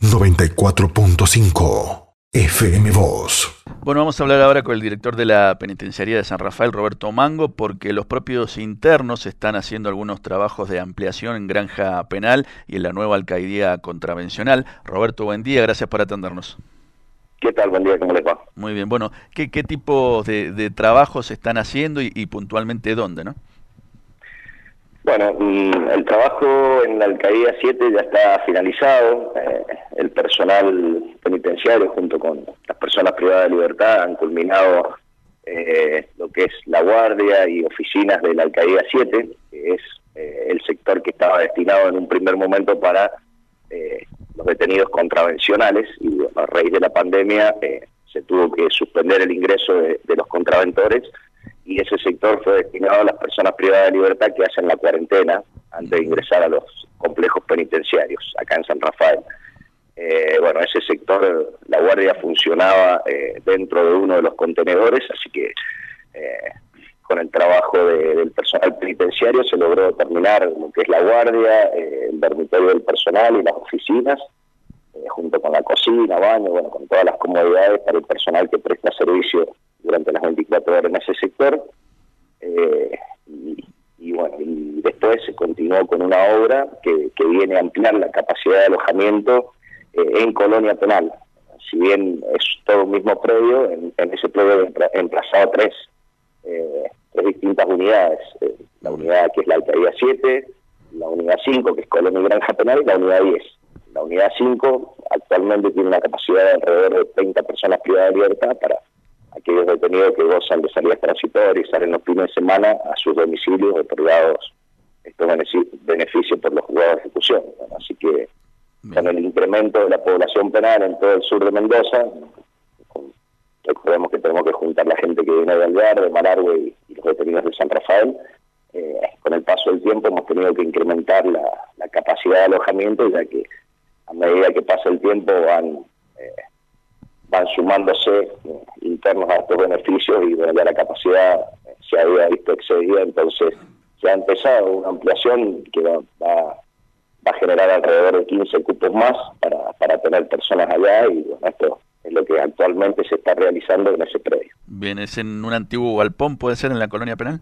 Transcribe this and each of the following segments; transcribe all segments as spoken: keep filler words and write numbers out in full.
noventa y cuatro punto cinco F M Voz. Bueno, vamos a hablar ahora con el director de la Penitenciaría de San Rafael, Roberto Mango, porque los propios internos están haciendo algunos trabajos de ampliación en Granja Penal y en la nueva alcaidía contravencional. Roberto, buen día, gracias por atendernos. ¿Qué tal? Buen día, ¿cómo le va? Muy bien, bueno, ¿qué, qué tipo de, de trabajos están haciendo y, y puntualmente dónde, no? Bueno, el trabajo en la alcaidía siete ya está finalizado. Eh, el personal penitenciario junto con las personas privadas de libertad han culminado eh, lo que es la guardia y oficinas de la alcaidía siete, que es eh, el sector que estaba destinado en un primer momento para eh, los detenidos contravencionales, y bueno, a raíz de la pandemia eh, se tuvo que suspender el ingreso de, de los contraventores, y ese sector fue destinado a las personas privadas de libertad que hacen la cuarentena antes de ingresar a los complejos penitenciarios, acá en San Rafael. Eh, bueno, ese sector, la guardia funcionaba eh, dentro de uno de los contenedores, así que eh, con el trabajo de, del personal penitenciario se logró terminar lo que es la guardia, eh, el dormitorio del personal y las oficinas, eh, junto con la cocina, baño, bueno, con todas las comodidades para el personal que presta servicio durante las veinticuatro horas en ese sector. Eh, y, y bueno, y después se continuó con una obra que, que viene a ampliar la capacidad de alojamiento eh, en Colonia Penal. Si bien es todo un mismo predio, en, en ese predio he emplazado tres, eh, tres distintas unidades. Eh, la unidad que es la alcaidía siete, la unidad cinco, que es Colonia y Granja Penal, y la unidad diez. La unidad cinco actualmente tiene una capacidad de alrededor de treinta personas privadas de libertad para aquellos detenidos que gozan de salidas transitorias y salen los fines de semana a sus domicilios otorgados estos beneficios por los juzgados de ejecución. Bueno, así que con el incremento de la población penal en todo el sur de Mendoza, con, recordemos que tenemos que juntar la gente que viene de Alvear, de Malargüe y, y los detenidos de San Rafael, eh, con el paso del tiempo hemos tenido que incrementar la, la capacidad de alojamiento, ya que a medida que pasa el tiempo van... Eh, van sumándose eh, internos a estos beneficios, y bueno, ya la capacidad eh, se había visto excedida, entonces se ha empezado una ampliación que va, va, va a generar alrededor de quince cupos más para, para tener personas allá, y bueno, esto es lo que actualmente se está realizando en ese predio. Bien, ¿es en un antiguo galpón, puede ser en la Colonia Penal?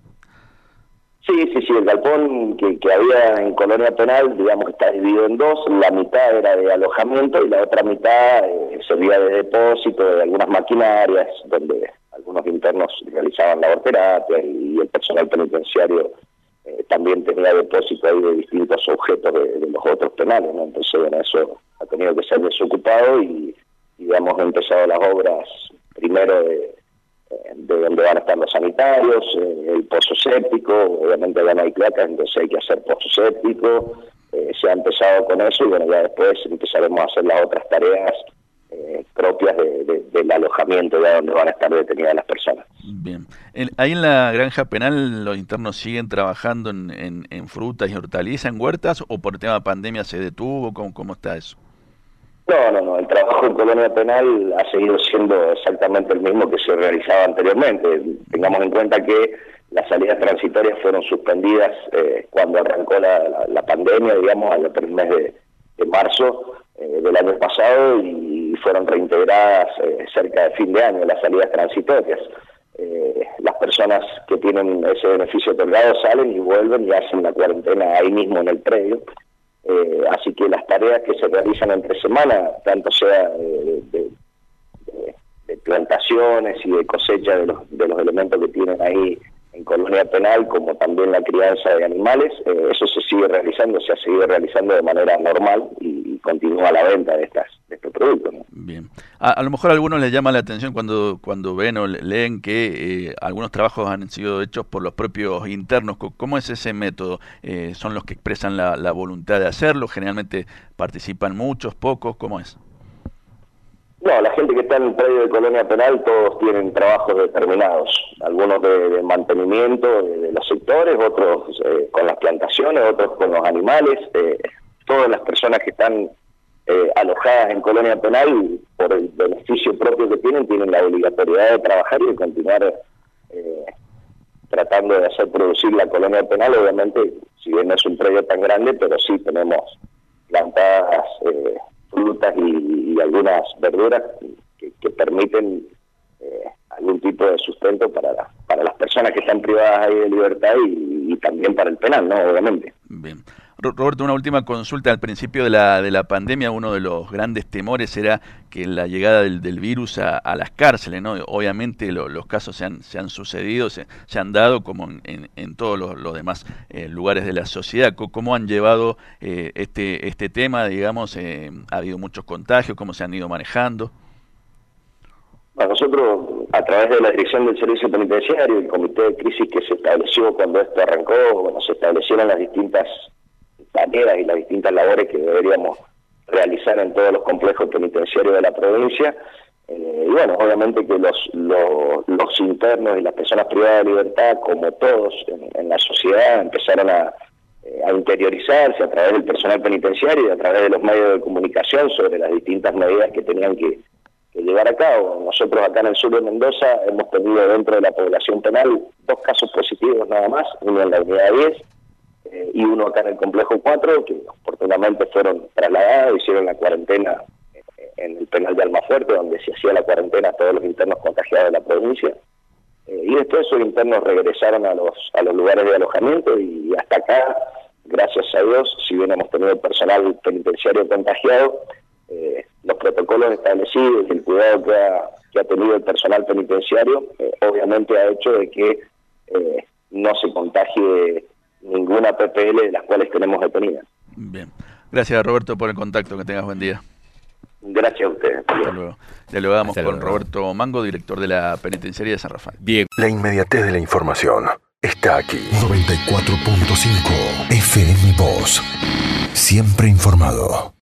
Sí, sí, sí, el galpón que, que había en Colonia Penal, digamos que está dividido en dos, la mitad era de alojamiento y la otra mitad eh, servía de depósito de algunas maquinarias, donde algunos internos realizaban laborterapia, y el personal penitenciario eh, también tenía depósito ahí de distintos objetos de, de los otros penales, ¿no? Entonces, bueno, eso ha tenido que ser desocupado, y, y hemos empezado las obras primero de... de donde van a estar los sanitarios, eh, el pozo séptico, obviamente ya no hay placas, entonces hay que hacer pozo séptico, eh, se ha empezado con eso, y bueno, ya después empezaremos a hacer las otras tareas eh, propias de, de, del alojamiento, ya donde van a estar detenidas las personas. Bien, en, ahí en la Granja Penal los internos siguen trabajando en, en, en frutas y hortalizas, en huertas, o por tema de pandemia se detuvo, ¿cómo, cómo está eso? No, no, no, el trabajo en Colonia Penal ha seguido siendo exactamente el mismo que se realizaba anteriormente. Tengamos en cuenta que las salidas transitorias fueron suspendidas eh, cuando arrancó la, la, la pandemia, digamos, al mes de, de marzo eh, del año pasado, y fueron reintegradas eh, cerca de fin de año las salidas transitorias. Eh, las personas que tienen ese beneficio otorgado salen y vuelven y hacen la cuarentena ahí mismo en el predio. Eh, así que las tareas que se realizan entre semana, tanto sea de, de, de, de plantaciones y de cosecha de los, de los elementos que tienen ahí en Colonia Penal, como también la crianza de animales, eh, eso se sigue realizando, se ha seguido realizando de manera normal, y, y continúa la venta de estas de estos productos, ¿no? Bien. A, a lo mejor a algunos les llama la atención cuando cuando ven o leen que eh, algunos trabajos han sido hechos por los propios internos. ¿Cómo es ese método? Eh, ¿Son los que expresan la, la voluntad de hacerlo? ¿Generalmente participan muchos, pocos? ¿Cómo es? No, la gente que está en el predio de Colonia Penal, todos tienen trabajos determinados, algunos de, de mantenimiento de, de los sectores, otros eh, con las plantaciones, otros con los animales. Eh, todas las personas que están eh, alojadas en Colonia Penal, por el beneficio propio que tienen, tienen la obligatoriedad de trabajar y de continuar eh, tratando de hacer producir la Colonia Penal. Obviamente, si bien no es un predio tan grande, pero sí tenemos plantadas eh, frutas y, y algunas verduras que, que permiten eh, algún tipo de sustento para, la, para las personas que están privadas ahí de libertad y, y también para el penal, ¿no? Obviamente. Bien. Roberto, una última consulta. Al principio de la, de la pandemia, uno de los grandes temores era que la llegada del, del virus a, a las cárceles, ¿no? Obviamente lo, los casos se han, se han sucedido, se, se han dado como en, en, en todos los, los demás eh, lugares de la sociedad. ¿Cómo han llevado eh, este, este tema? Digamos, eh, ¿ha habido muchos contagios? ¿Cómo se han ido manejando? Bueno, nosotros, a través de la Dirección del Servicio Penitenciario, el comité de crisis que se estableció cuando esto arrancó, bueno, se establecieron las distintas tareas y las distintas labores que deberíamos realizar en todos los complejos penitenciarios de la provincia. Eh, y bueno, obviamente que los, los, los internos y las personas privadas de libertad, como todos en, en la sociedad, empezaron a, eh, a interiorizarse a través del personal penitenciario y a través de los medios de comunicación sobre las distintas medidas que tenían que, que llevar a cabo. Nosotros acá en el sur de Mendoza hemos tenido dentro de la población penal dos casos positivos nada más, uno en la unidad diez, Eh, y uno acá en el complejo cuatro, que oportunamente fueron trasladados, hicieron la cuarentena eh, en el penal de Almafuerte, donde se hacía la cuarentena a todos los internos contagiados de la provincia, eh, y después esos internos regresaron a los a los lugares de alojamiento, y hasta acá, gracias a Dios, si bien hemos tenido personal penitenciario contagiado, eh, los protocolos establecidos y el cuidado que ha, que ha tenido el personal penitenciario, eh, obviamente ha hecho de que eh, no se contagie ninguna P P L de las cuales tenemos detenidas. Bien. Gracias, Roberto, por el contacto. Que tengas buen día. Gracias a ustedes. Hasta luego. Dialogamos Hasta con luego. Roberto Mango, director de la Penitenciaría de San Rafael. Bien. La inmediatez de la información está aquí. noventa y cuatro punto cinco F M Voz. Siempre informado.